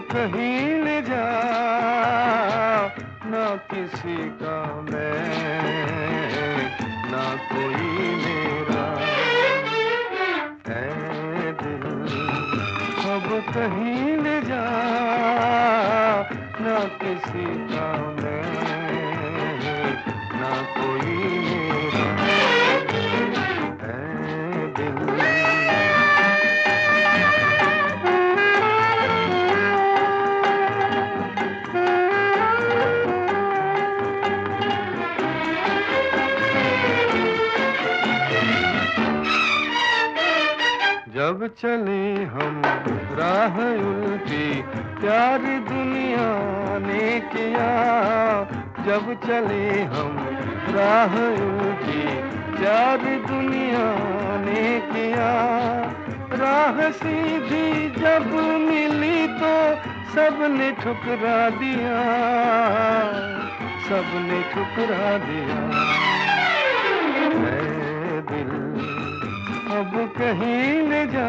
कहीं ले जा, ना किसी का मैं, ना कोई मेरा। ऐ दिल अब कहीं ले जा, ना किसी का मैं, ना कोई मेरा। ऐ दिल जब चले हम राह उल्टी, प्यार दुनिया ने किया। जब चले हम राह उल्टी, प्यार दुनिया ने किया। राह सीधी जब मिली तो सबने ठुकरा दिया, सबने ठुकरा दिया। ऐ दिल अब कहीं ले जा,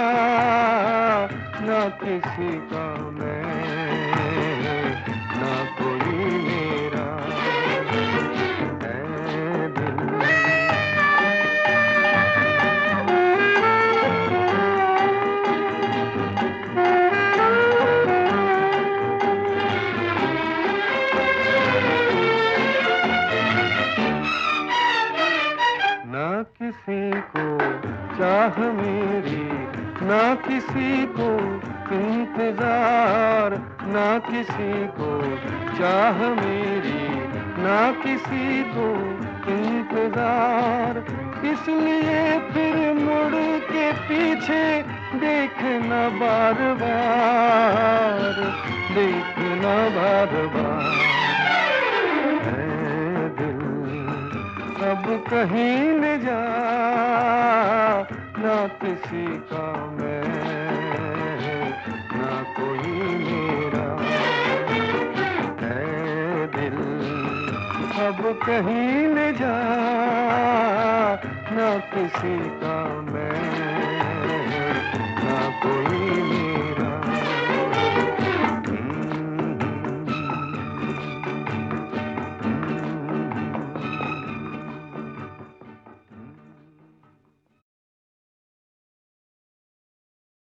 ना किसी का मैं, ना कोई मेरा। ऐ दिल ना किसी को चाह मेरी, ना किसी को इंतजार। ना किसी को चाह मेरी, ना किसी को इंतजार। इसलिए फिर मुड़ के पीछे देखना बार बार, देखना बार बार। ऐ दिल अब कहीं ले जा, ना किसी का मैं, ना कोई मेरा। ऐ दिल अब कहीं ले जा, ना किसी का मैं, ना कोई